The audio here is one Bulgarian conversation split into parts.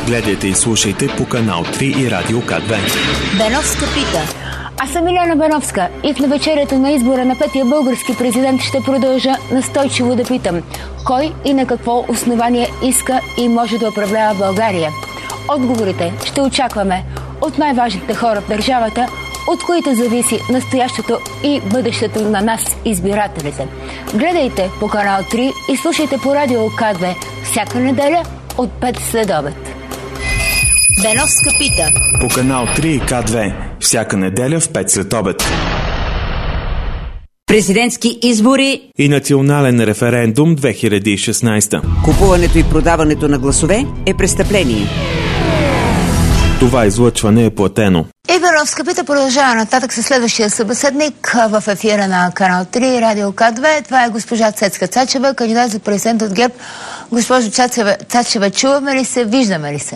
Гледайте и слушайте по канал 3 и Радио К2. Беновска пита. Аз съм Милена Беновска и в навечерието на избора на петия български президент ще продължа настойчиво да питам кой и на какво основание иска и може да управлява България. Отговорите ще очакваме от най-важните хора в държавата, от които зависи настоящето и бъдещето на нас, избирателите. Гледайте по канал 3 и слушайте по Радио К2 всяка неделя от 5 следобед. Беновска пита. По канал 3 и К2 всяка неделя в 5 следобед. Президентски избори И национален референдум 2016. Купуването и продаването на гласове е престъпление. Това излъчване е платено. И Беновска пита продължава нататък със следващия събеседник в ефира на канал 3 и Радио К2. Това е госпожа Цецка Цачева, кандидат за президент от ГЕРБ. Госпожо Цачева, чуваме ли се, виждаме ли се?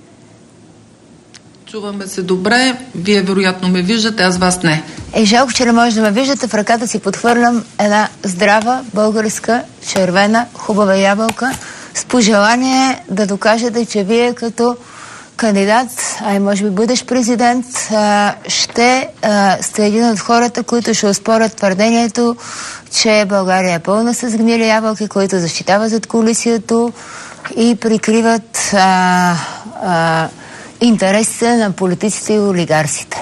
Чуваме се добре, вие вероятно ме виждате, аз вас не. Жалко, че не може да ме виждате. В ръката си подхвърлям една здрава, българска, червена, хубава ябълка с пожелание да докажете, че вие като кандидат, а и може би бъдещ президент, ще сте един от хората, които ще оспорят твърдението, че България е пълна с гнили ябълки, които защитават зад колисието и прикриват интересите на политиците и олигарсите.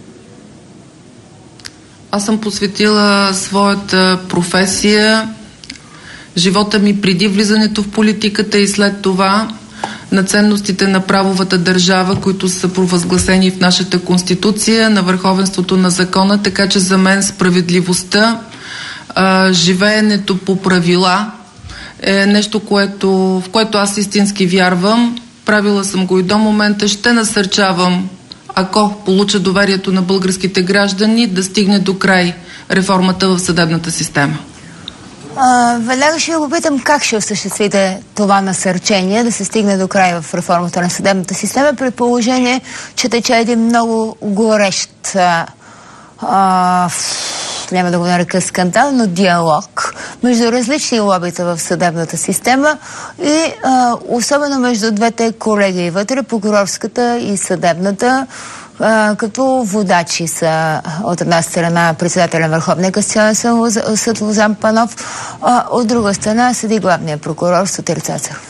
Аз съм посветила своята професия, живота ми преди влизането в политиката и след това на ценностите на правовата държава, които са провъзгласени в нашата конституция, на върховенството на закона, така че за мен справедливостта, живеенето по правила е нещо, в което аз истински вярвам. Правила съм го и до момента. Ще насърчавам, ако получа доверието на българските граждани, да стигне до край реформата в съдебната система. Веднага ще го питам как ще осъществите това насърчение да се стигне до край в реформата на съдебната система, при положение, че тече един много горещ, няма да го нарека скандал, но диалог между различни лобита в съдебната система и особено между двете колегии вътре, прокурорската и съдебната, като водачи са от една страна председателя на Върховния касационен съд Лозан Панов, от друга страна седи главният прокурор Сотир Цацаров.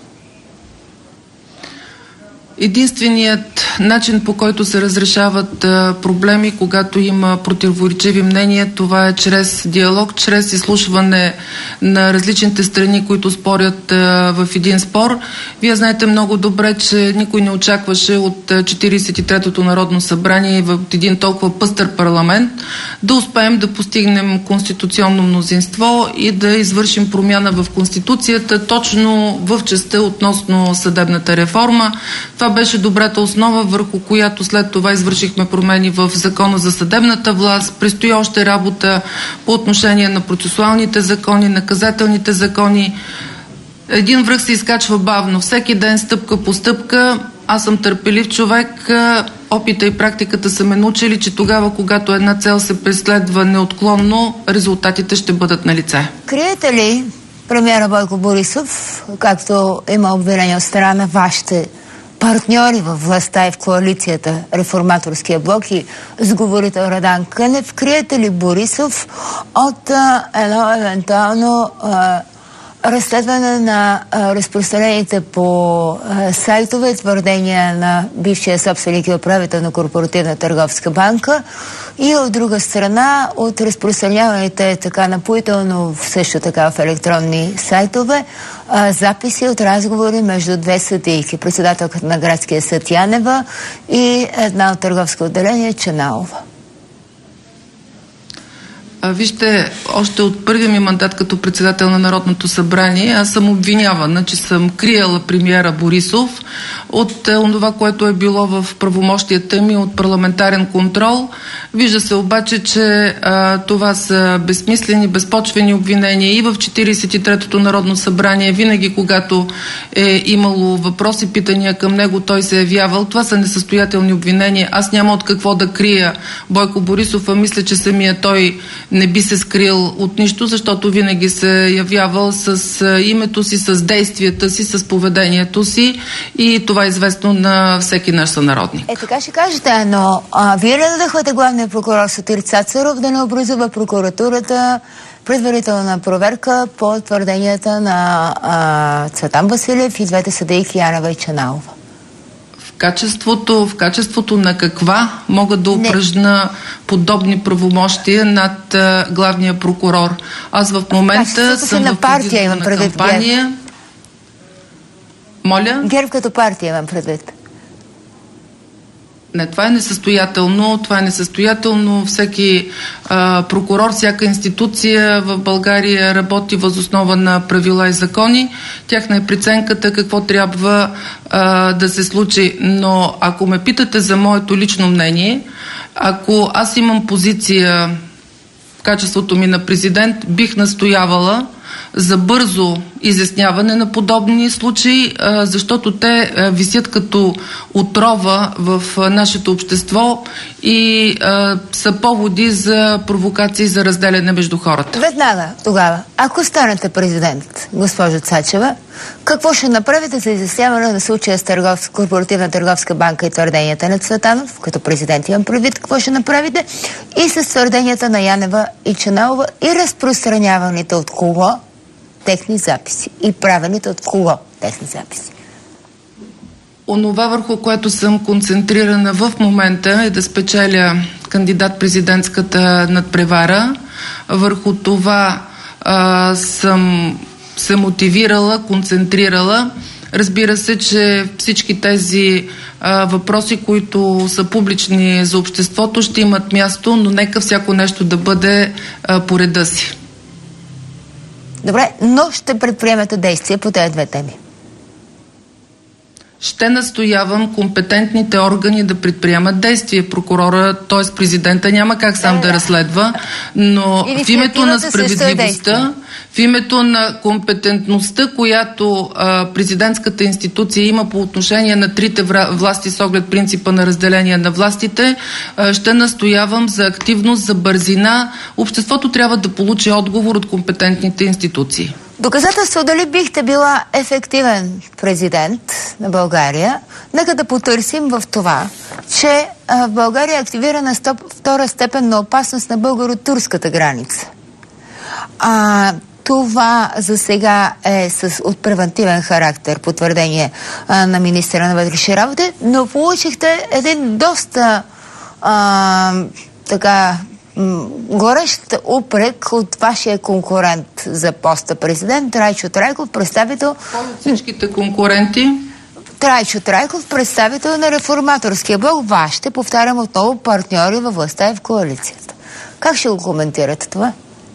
Единственият начин, по който се разрешават проблеми, когато има противоречиви мнения, това е чрез диалог, чрез изслушване на различните страни, които спорят в един спор. Вие знаете много добре, че никой не очакваше от 43-то Народно събрание в един толкова пъстър парламент да успеем да постигнем конституционно мнозинство и да извършим промяна в Конституцията, точно в частта относно съдебната реформа. Това беше добрата основа, върху която след това извършихме промени в Закона за съдебната власт. Предстои още работа по отношение на процесуалните закони, наказателните закони. Един връх се изкачва бавно. Всеки ден, стъпка по стъпка. Аз съм търпелив човек. Опита и практиката са ме научили, че тогава, когато една цел се преследва неотклонно, резултатите ще бъдат налице. Криете ли премиера Бойко Борисов, както има обвинение от страна на вашите партньори във властта и в коалицията Реформаторския блок и сговорител Радан Кънев, криете ли Борисов от едно евентуално разследване на разпространените по сайтове твърдения на бившия собственик и управител на Корпоративна търговска банка и от друга страна от разпространяваните така напоително също така в електронни сайтове записи от разговори между две съдийки, председателката на градския съд Янева и една от търговско отделение Чаналова. Вижте, още от първия ми мандат като председател на Народното събрание, аз съм обвинявана, че съм криела премиера Борисов от това, което е било в правомощията ми от парламентарен контрол. Вижда се обаче, че това са безсмислени, безпочвени обвинения и в 43-то Народно събрание. Винаги, когато е имало въпроси, питания към него, той се е явявал. Това са несъстоятелни обвинения. Аз няма от какво да крия Бойко Борисов, а мисля, че самия той не би се скрил от нищо, защото винаги се явявал с името си, с действията си, с поведението си и това това е известно на всеки наш сънародник. Така ще кажете, но вие ли надъхвате главния прокурор Сотир Цацаров да не образува прокуратурата предварителна проверка по твърденията на Цветан Василев и двете съдийки Янева и Чаналова? В качеството на каква могат да упражна подобни правомощия над главния прокурор? Аз в момента съм в предизборна кампания. Моля? ГЕРБ като партия имам предвид. Не, това е несъстоятелно. Всеки прокурор, всяка институция в България работи въз основа на правила и закони. Тяхна е преценката какво трябва да се случи. Но ако ме питате за моето лично мнение, ако аз имам позиция в качеството ми на президент, бих настоявала за бързо изясняване на подобни случаи, защото те висят като отрова в нашето общество и са поводи за провокации за разделяне между хората. Веднага тогава, ако станете президент, госпожо Цачева, какво ще направите за изясняване на случая с Корпоративна търговска банка и твърденията на Цветанов, като президент имам предвид, какво ще направите, и с твърденията на Янева и Чаналова и разпространяваните от кого техни записи и правените от кого техни записи? Онова, върху което съм концентрирана в момента, е да спечеля кандидат-президентската надпревара. Върху това съм се мотивирала, концентрирала. Разбира се, че всички тези въпроси, които са публични за обществото, ще имат място, но нека всяко нещо да бъде по реда си. Добре, но ще предприемете действия по тези две теми. Ще настоявам компетентните органи да предприемат действия. Прокурора, т.е. президента, няма как сам да разследва, но в името на справедливостта, в името на компетентността, която президентската институция има по отношение на трите власти с оглед принципа на разделение на властите, ще настоявам за активност, за бързина. Обществото трябва да получи отговор от компетентните институции. Доказателство дали бихте била ефективен президент на България, нека да потърсим в това, че в България е активирана втора степен на опасност на българо-турската граница. Това за сега е от превентивен характер, потвърдение на министъра на вътрешни работи, но получихте един доста горещ упрек от вашия конкурент за поста президент, Трайчо Трайков, представител... Всичките конкуренти? Трайчо Трайков, представител на Реформаторския блок, вашите, повтарям отново, партньори във властта и в коалицията. Как ще го коментирате това?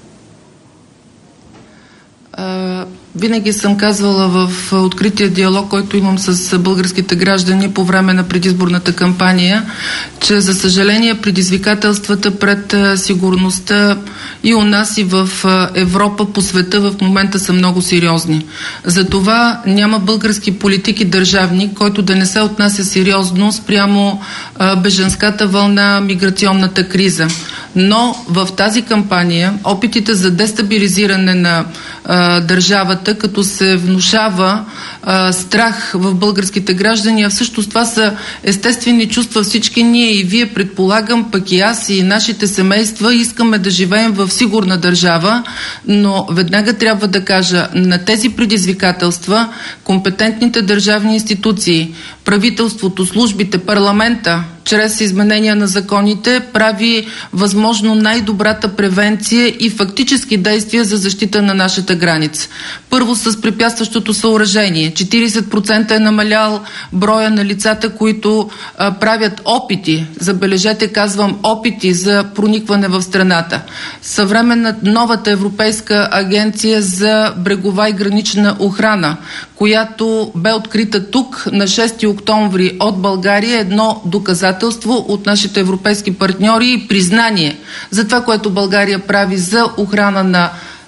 Винаги съм казвала в открития диалог, който имам с българските граждани по време на предизборната кампания, че за съжаление предизвикателствата пред сигурността и у нас и в Европа, по света в момента са много сериозни. Затова няма български политик и държавник, който да не се отнася сериозно спрямо бежанската вълна, миграционната криза. Но в тази кампания опитите за дестабилизиране на държавата, като се внушава страх в българските граждани, а всъщност това са естествени чувства. Всички ние и вие, предполагам, пък и аз и нашите семейства искаме да живеем в сигурна държава, но веднага трябва да кажа, на тези предизвикателства компетентните държавни институции, правителството, службите, парламента, чрез изменения на законите, прави възможно най-добрата превенция и фактически действия за защита на нашата граница. Първо с препятстващото съоръжение. 40% е намалял броя на лицата, които правят опити, забележете, казвам опити за проникване в страната. Съвременна новата Европейска агенция за брегова и гранична охрана, която бе открита тук на 6 октомври от България, едно доказателство от нашите европейски партньори и признание за това, което България прави за охрана на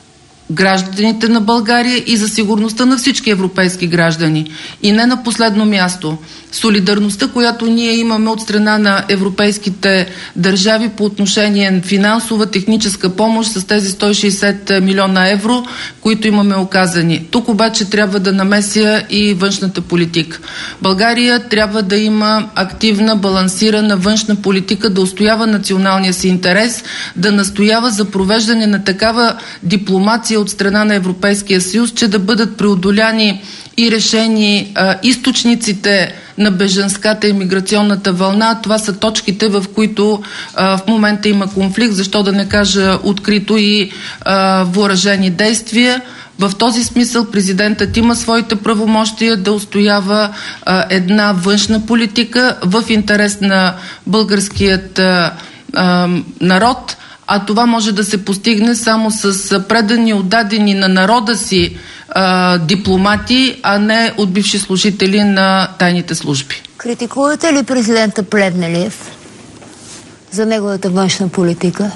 гражданите на България и за сигурността на всички европейски граждани. И не на последно място, солидарността, която ние имаме от страна на европейските държави по отношение на финансова, техническа помощ с тези 160 милиона евро, които имаме оказани. Тук обаче трябва да намеся и външната политика. България трябва да има активна, балансирана външна политика, да устоява националния си интерес, да настоява за провеждане на такава дипломация от страна на Европейския съюз, че да бъдат преодоляни и решени източниците на бежанската и миграционната вълна. Това са точките, в които в момента има конфликт, защо да не кажа открито и въоръжени действия. В този смисъл президентът има своите правомощия да устоява една външна политика в интерес на българският народ, а това може да се постигне само с предани, отдадени на народа си дипломати, а не от бивши служители на тайните служби. Критикувате ли президента Плевнелиев за неговата външна политика?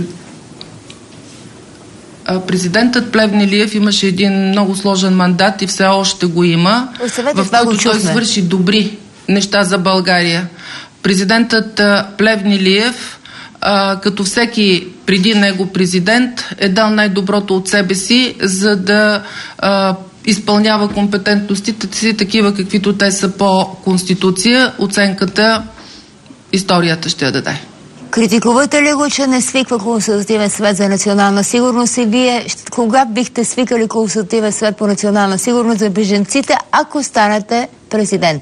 Президентът Плевнелиев имаше един много сложен мандат и все още го има, в който той свърши добри неща за България. Президентът Плевнелиев, като всеки преди него президент, е дал най-доброто от себе си, за да изпълнява компетентностите си такива, каквито те са по Конституция. Оценката историята ще я даде. Критикувате ли го, че не свиква Консултативен съвет за национална сигурност и вие кога бихте свикали Консултативен съвет по национална сигурност за бежанците, ако станете президент?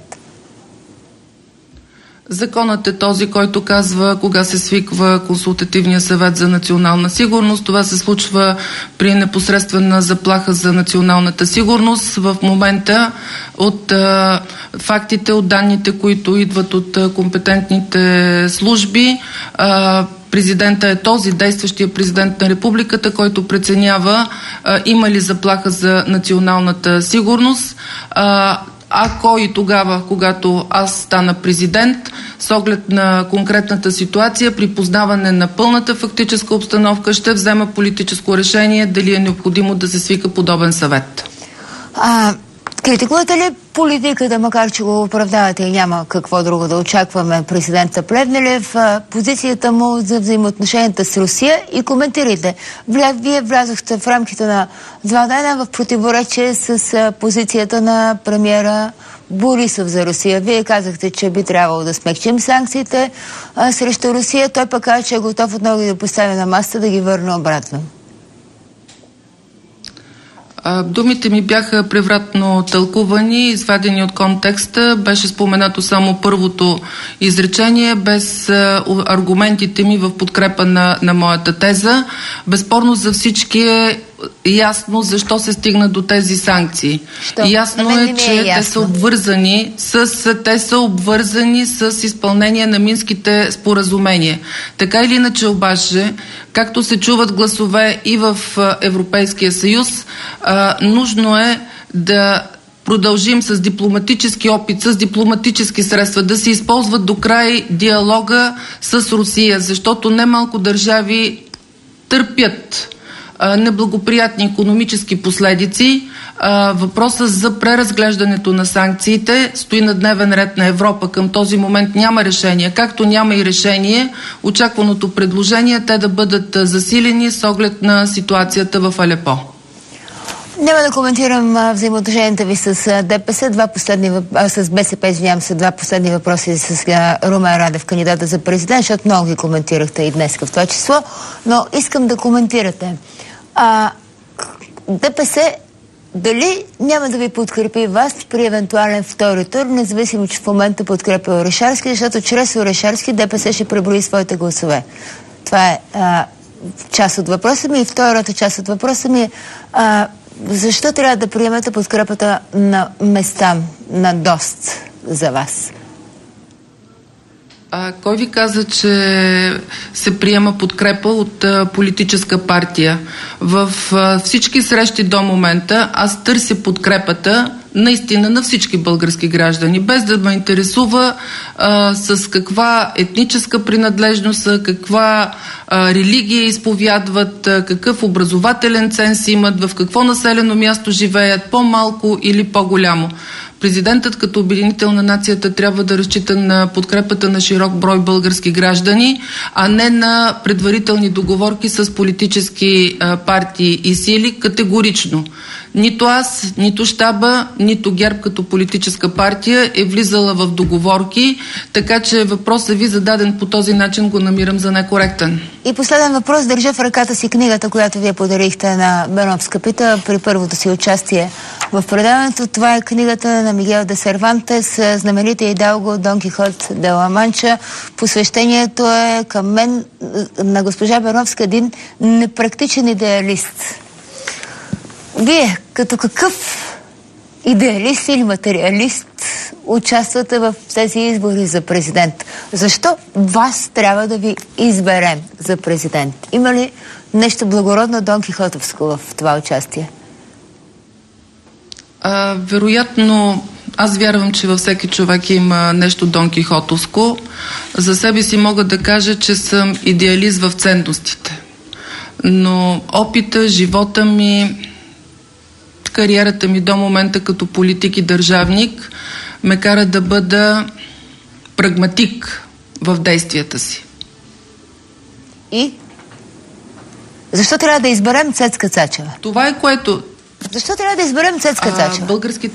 Законът е този, който казва кога се свиква Консултативния съвет за национална сигурност. Това се случва при непосредствена заплаха за националната сигурност. В момента от фактите, от данните, които идват от компетентните служби, президента е този, действащия президент на републиката, който преценява има ли заплаха за националната сигурност. Ако и тогава, когато аз стана президент, с оглед на конкретната ситуация, при познаване на пълната фактическа обстановка, ще взема политическо решение дали е необходимо да се свика подобен съвет. Критикувате ли политиката, макар че го оправдавате и няма какво друго да очакваме президента Плевнелиев, позицията му за взаимоотношенията с Русия и коментирайте. Вие влязохте в рамките на 2 дена в противоречие с позицията на премиера Борисов за Русия. Вие казахте, че би трябвало да смекчим санкциите срещу Русия. Той пък каза, че е готов отново да постави на масата да ги върне обратно. Думите ми бяха превратно тълкувани, извадени от контекста. Беше споменато само първото изречение, без аргументите ми в подкрепа на моята теза. Безспорно за всички е ясно защо се стигна до тези санкции. Ясно е, че те са обвързани с изпълнение на Минските споразумения. Така или иначе обаче, както се чуват гласове и в Европейския съюз, нужно е да продължим с дипломатически опит, с дипломатически средства, да се използват до край диалога с Русия, защото немалко държави търпят неблагоприятни икономически последици. Въпросът за преразглеждането на санкциите стои на дневен ред на Европа. Към този момент няма решение. Както няма и решение, очакваното предложение те да бъдат засилени с оглед на ситуацията в Алепо. Няма да коментирам взаимоотношенията ви с ДПС. С БСП, извинявам се, 2 последни въпроси с Румен Радев, кандидата за президент, защото много ги коментирахте и днес в това число. Но искам да коментирате. ДПС дали няма да ви подкрепи вас при евентуален втори тур, независимо, че в момента подкрепя Орешарски, защото чрез Орешарски ДПС ще преброи своите гласове. Това е част от въпроса ми. И втората част от въпроса ми е защо трябва да приемете подкрепата на Местан, на ДОСТ за вас? Кой ви каза, че се приема подкрепа от политическа партия? В всички срещи до момента аз търся подкрепата наистина на всички български граждани, без да ме интересува с каква етническа принадлежност са, каква религия изповядват, какъв образователен ценз имат, в какво населено място живеят, по-малко или по-голямо. Президентът като обединител на нацията трябва да разчита на подкрепата на широк брой български граждани, а не на предварителни договорки с политически партии и сили категорично. Нито аз, нито щаба, нито ГЕРБ като политическа партия е влизала в договорки, така че въпросът ви зададен по този начин го намирам за некоректен. И последен въпрос. Държа в ръката си книгата, която вие подарихте на Беновска пита при първото си участие в предаването. Това е книгата на Мигел де Сервантес, знаменития идалго Дон Кихот де ла Манча. Посвещението е към мен, на госпожа Беновска, един непрактичен идеалист. Вие, като какъв идеалист или материалист, участвате в тези избори за президент? Защо вас трябва да ви изберем за президент? Има ли нещо благородно Дон Кихотовско в това участие? Вероятно, аз вярвам, че във всеки човек има нещо Дон Кихотовско. За себе си мога да кажа, че съм идеалист в ценностите. Но опита, живота ми, кариерата ми до момента като политик и държавник ме кара да бъда прагматик в действията си. И? Защо трябва да изберем Цецка Цачева? Това е което... Защо трябва да изберем Цецка Цачева?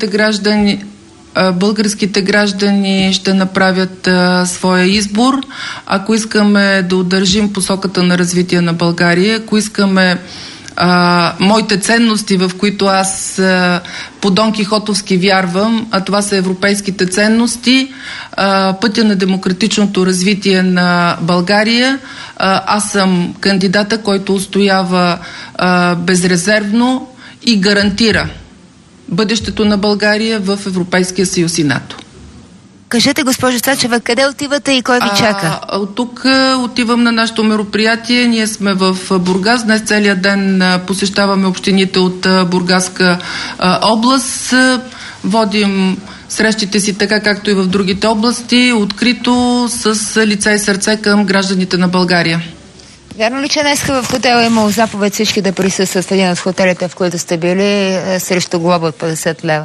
Българските граждани ще направят своя избор. Ако искаме да удържим посоката на развитие на България, ако искаме моите ценности, в които аз по Дон Кихотовски вярвам, а това са европейските ценности, пътя на демократичното развитие на България. Аз съм кандидата, който устоява безрезервно и гарантира бъдещето на България в Европейския съюз и НАТО. Кажете, госпожо Цачева, къде отивате и кой ви чака? От тук отивам на нашето мероприятие. Ние сме в Бургас. Днес целият ден посещаваме общините от Бургаска област. Водим срещите си така, както и в другите области, открито, с лице и сърце към гражданите на България. Вярно ли, че днеска в хотела имало заповед всички да присъстват в един от хотелите, в които сте били, срещу глоба от 50 лева?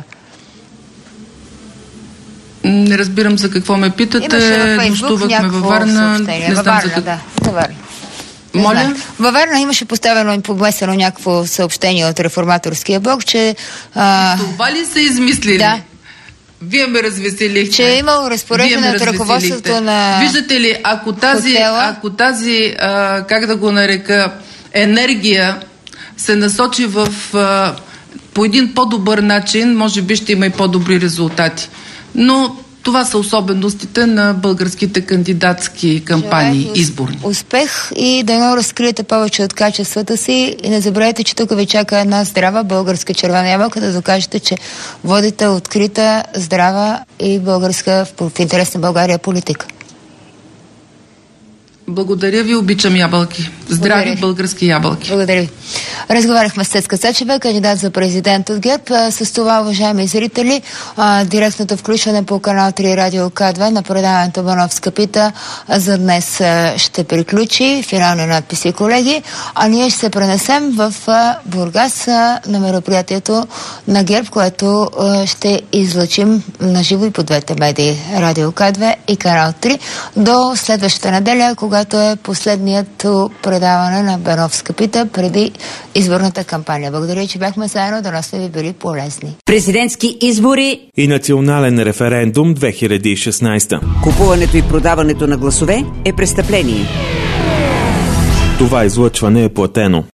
Не разбирам за какво ме питате. Нощувахме във Варна. Не знам за какво. Да, за Варна. Моля? Във Варна имаше поставено и поместено някакво съобщение от Реформаторския блок, че... Това ли са измислили? Да. Вие ме развеселихте. Че е имало разпореждане от ръководството на... Виждате ли, ако тази как да го нарека, енергия се насочи по един по-добър начин, може би ще има и по-добри резултати. Но това са особеностите на българските кандидатски кампании, изборни. Успех и дано разкриете повече от качествата си и не забравяйте, че тук ви чака една здрава българска червена ябълка, да докажете, че водите открита, здрава и българска в интерес на България политика. Благодаря ви, обичам ябълки. Здрави български ябълки. Благодаря ви. Разговаряхме с Цецка Цачева, кандидат за президент от ГЕРБ. С това, уважаеми зрители, директното включване по канал 3 Радио К2 на предаването Беновска пита за днес ще приключи. Финални надписи, колеги. А ние ще се пренесем в Бургас на мероприятието на ГЕРБ, което ще излъчим на живо и по двете медии Радио К2 и канал 3 до следващата неделя, когато е последният предаване на Беновска пита преди изборната кампания. Благодаря, че бяхме заедно, да сте ви били полезни. Президентски избори и национален референдум 2016. Купуването и продаването на гласове е престъпление. Това излъчване е платено.